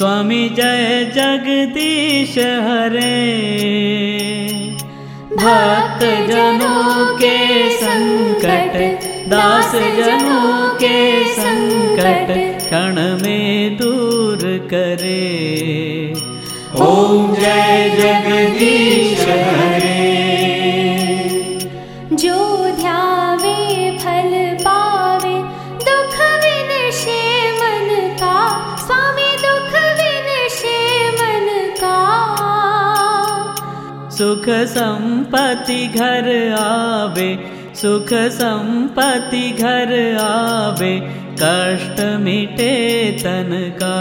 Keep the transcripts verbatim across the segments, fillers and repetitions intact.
स्वामी जय जगदीश हरे। भक्त जनों के संकट, दास जनों के संकट क्षण में दूर करे। ओम जय जगदीश हरे। जो ध्यावे फल पावे, दुख विनशे मन का, स्वामी दुख विनशे मन का। सुख संपत्ति घर आवे, सुख संपत्ति घर आवे, कष्ट मिटे तन का।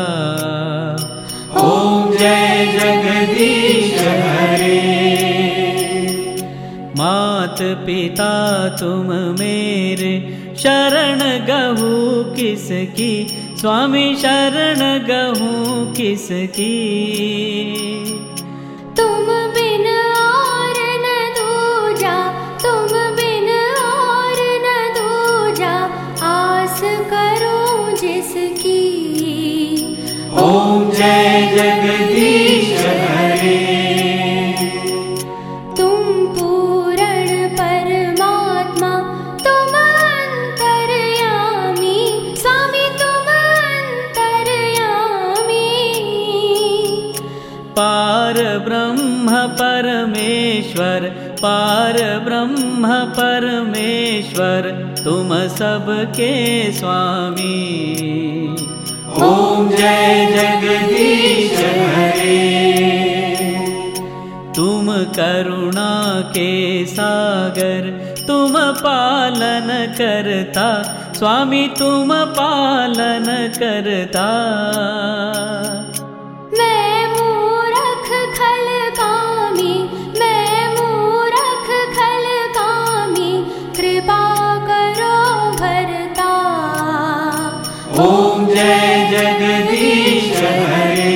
ओम जय जगदीश हरे। मात पिता तुम मेरे, शरण गहू किसकी, स्वामी शरण गहू किसकी। तुम बिन और न दूजा, तुम बिन और न दूजा, आस करूं जिसकी। ओम जय जगदीश हरे। तुम पूर्ण परमात्मा, तुम अंतर्यामी, स्वामी तुम अंतर्यामी। पार ब्रह्म परमेश्वर, पार ब्रह्म परमेश्वर, तुम सबके स्वामी। ओम जय जगदीश हरे। तुम करुणा के सागर, तुम पालन करता, स्वामी तुम पालन करता। मैं मूरख खल कामी, मैं मूरख खल कामी, कृपा करो भरता। ओम जय जगदीश हरे।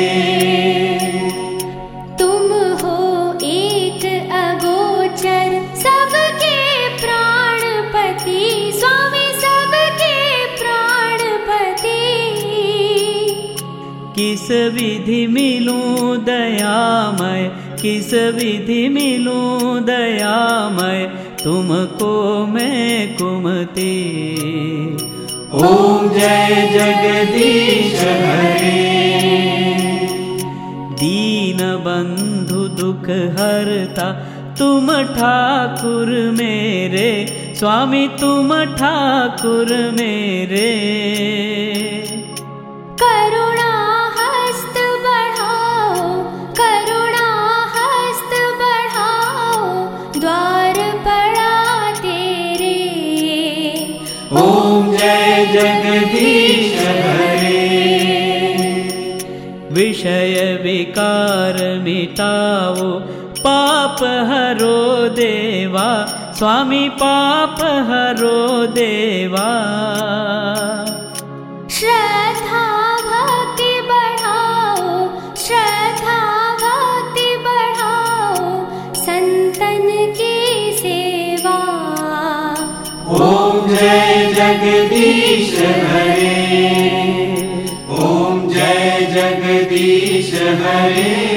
तुम हो एक अगोचर, सबके प्राणपति, स्वामी सबके प्राणपति। किस विधि मिलूं दयामय, किस विधि मिलूं दयामय, तुमको मैं कुमति। ओम जय जगदीश हरे। दीन बंधु दुख हरता, तुम ठाकुर मेरे, स्वामी तुम ठाकुर मेरे। करुणा हस्त बढ़ाओ, करुणा हस्त बढ़ाओ, द्वार पड़ा तेरे। ओम जय जगदीश हरे। विषय विकार मिटाओ, पाप हरो देवा, स्वामी पाप हरो देवा। श्रद्धा भक्ति बढ़ाओ, श्रद्धा भक्ति बढ़ाओ, संतन की सेवा। ओम जय जगदीश हरे। ओम जय जगदीश हरे।